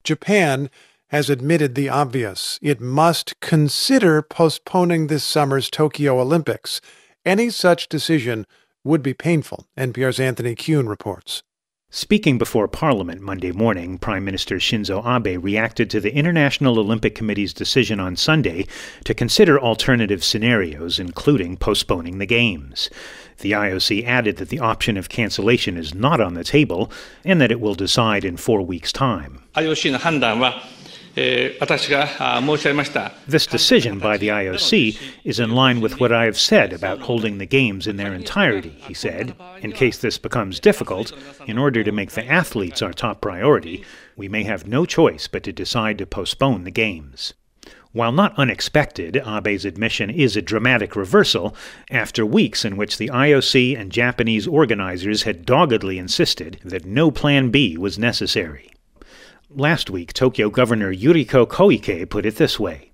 Japan has admitted the obvious. It must consider postponing this summer's Tokyo Olympics. Any such decision would be painful, NPR's Anthony Kuhn reports. Speaking before Parliament Monday morning, Prime Minister Shinzo Abe reacted to the International Olympic Committee's decision on Sunday to consider alternative scenarios, including postponing the Games. The IOC added that the option of cancellation is not on the table and that it will decide in 4 weeks' time. This decision by the IOC is in line with what I have said about holding the Games in their entirety, he said. In case this becomes difficult, in order to make the athletes our top priority, we may have no choice but to decide to postpone the Games. While not unexpected, Abe's admission is a dramatic reversal after weeks in which the IOC and Japanese organizers had doggedly insisted that no Plan B was necessary. Last week, Tokyo Governor Yuriko Koike put it this way.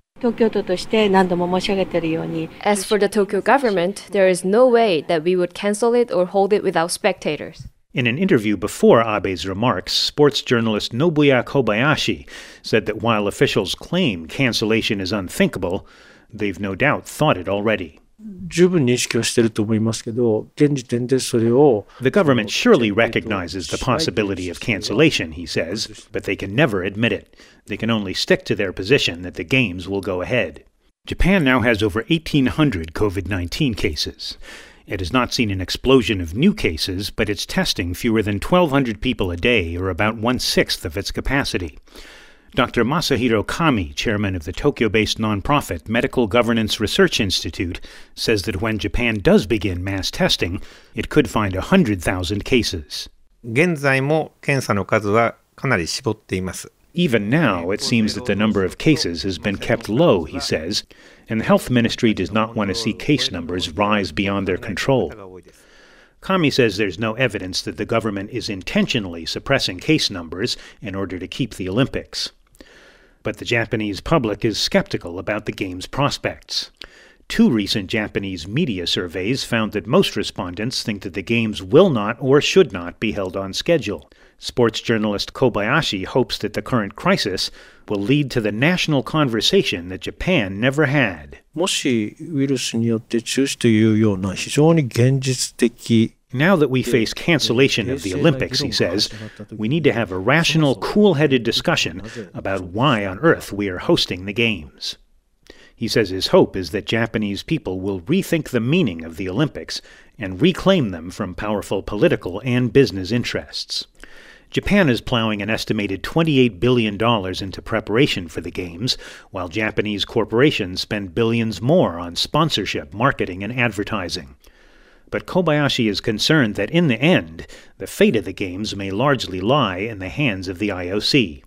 As for the Tokyo government, there is no way that we would cancel it or hold it without spectators. In an interview before Abe's remarks, sports journalist Nobuya Kobayashi said that while officials claim cancellation is unthinkable, they've no doubt thought it already. The government surely recognizes the possibility of cancellation, he says, but they can never admit it. They can only stick to their position that the Games will go ahead. Japan now has over 1,800 COVID-19 cases. It has not seen an explosion of new cases, but it's testing fewer than 1,200 people a day, or about 1/6 of its capacity. Dr. Masahiro Kami, chairman of the Tokyo-based nonprofit Medical Governance Research Institute, says that when Japan does begin mass testing, it could find 100,000 cases. Even now, it seems that the number of cases has been kept low, he says, and the health ministry does not want to see case numbers rise beyond their control. Kami says there's no evidence that the government is intentionally suppressing case numbers in order to keep the Olympics. But the Japanese public is skeptical about the Games' prospects. 2 recent Japanese media surveys found that most respondents think that the Games will not or should not be held on schedule. Sports journalist Kobayashi hopes that the current crisis will lead to the national conversation that Japan never had. Now that we face cancellation of the Olympics, he says, we need to have a rational, cool-headed discussion about why on earth we are hosting the Games. He says his hope is that Japanese people will rethink the meaning of the Olympics and reclaim them from powerful political and business interests. Japan is plowing an estimated $28 billion into preparation for the Games, while Japanese corporations spend billions more on sponsorship, marketing, and advertising. But Kobayashi is concerned that in the end, the fate of the Games may largely lie in the hands of the IOC.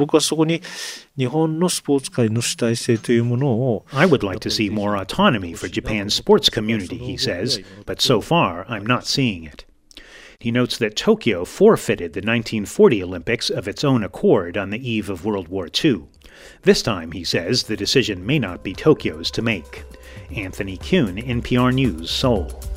I would like to see more autonomy for Japan's sports community, he says, but so far I'm not seeing it. He notes that Tokyo forfeited the 1940 Olympics of its own accord on the eve of World War II. This time, he says, the decision may not be Tokyo's to make. Anthony Kuhn, NPR News, Seoul.